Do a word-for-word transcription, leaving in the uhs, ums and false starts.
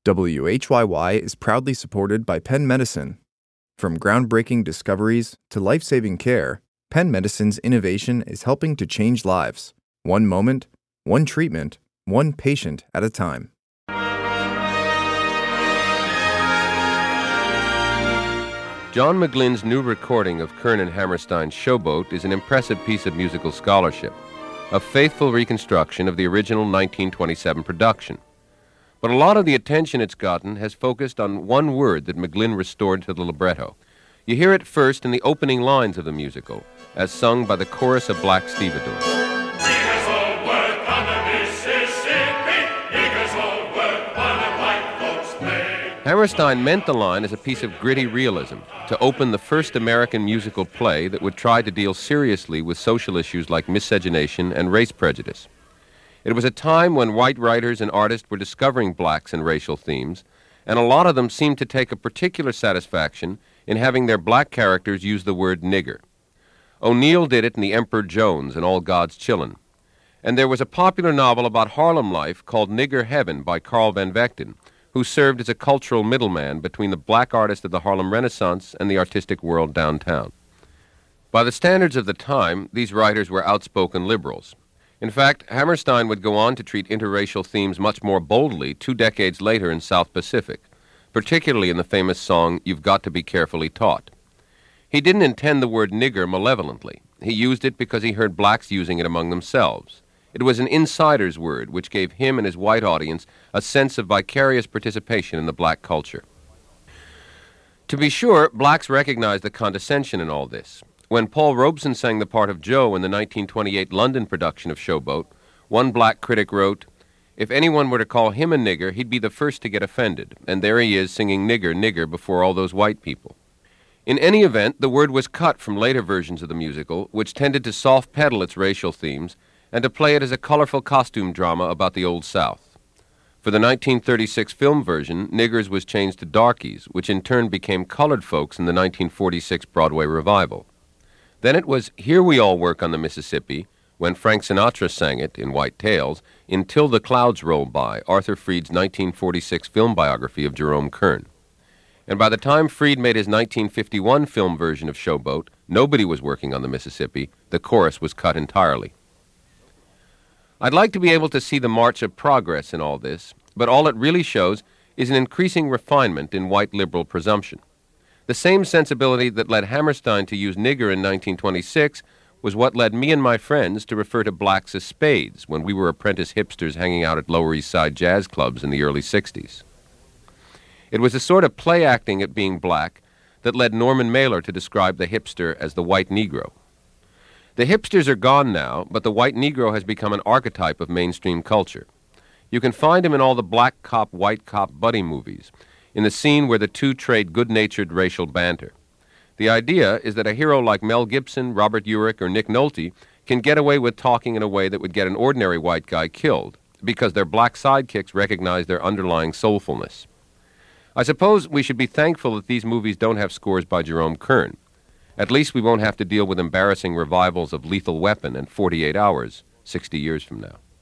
W H Y Y is proudly supported by Penn Medicine. From groundbreaking discoveries to life-saving care, Penn Medicine's innovation is helping to change lives, one moment, one treatment, one patient at a time. John McGlynn's new recording of Kern and Hammerstein's Showboat is an impressive piece of musical scholarship, a faithful reconstruction of the original nineteen twenty-seven production. But a lot of the attention it's gotten has focused on one word that McGlynn restored to the libretto. You hear it first in the opening lines of the musical, as sung by the chorus of Black Stevedores. Hammerstein meant the line as a piece of gritty realism to open the first American musical play that would try to deal seriously with social issues like miscegenation and race prejudice. It was a time when white writers and artists were discovering blacks and racial themes, and a lot of them seemed to take a particular satisfaction in having their black characters use the word nigger. O'Neill did it in The Emperor Jones and All God's Chillin'. And there was a popular novel about Harlem life called Nigger Heaven by Carl Van Vechten, who served as a cultural middleman between the black artists of the Harlem Renaissance and the artistic world downtown. By the standards of the time, these writers were outspoken liberals. In fact, Hammerstein would go on to treat interracial themes much more boldly two decades later in South Pacific, particularly in the famous song, You've Got to Be Carefully Taught. He didn't intend the word nigger malevolently. He used it because he heard blacks using it among themselves. It was an insider's word which gave him and his white audience a sense of vicarious participation in the black culture. To be sure, blacks recognized the condescension in all this. When Paul Robeson sang the part of Joe in the nineteen twenty-eight London production of Showboat, one black critic wrote, "If anyone were to call him a nigger, he'd be the first to get offended, and there he is singing nigger, nigger before all those white people." In any event, the word was cut from later versions of the musical, which tended to soft-pedal its racial themes and to play it as a colorful costume drama about the Old South. For the nineteen thirty-six film version, niggers was changed to darkies, which in turn became colored folks in the nineteen forty-six Broadway revival. Then it was Here We All Work on the Mississippi, when Frank Sinatra sang it in White Tails, Until the Clouds Roll By, Arthur Freed's nineteen forty-six film biography of Jerome Kern. And by the time Freed made his nineteen fifty-one film version of Showboat, Nobody Was Working on the Mississippi, the chorus was cut entirely. I'd like to be able to see the march of progress in all this, but all it really shows is an increasing refinement in white liberal presumption. The same sensibility that led Hammerstein to use nigger in nineteen twenty-six was what led me and my friends to refer to blacks as spades when we were apprentice hipsters hanging out at Lower East Side jazz clubs in the early sixties. It was a sort of play acting at being black that led Norman Mailer to describe the hipster as the white Negro. The hipsters are gone now, but the white Negro has become an archetype of mainstream culture. You can find him in all the black cop, white cop buddy movies, in the scene where the two trade good-natured racial banter. The idea is that a hero like Mel Gibson, Robert Urich, or Nick Nolte can get away with talking in a way that would get an ordinary white guy killed, because their black sidekicks recognize their underlying soulfulness. I suppose we should be thankful that these movies don't have scores by Jerome Kern. At least we won't have to deal with embarrassing revivals of Lethal Weapon and forty-eight hours sixty years from now.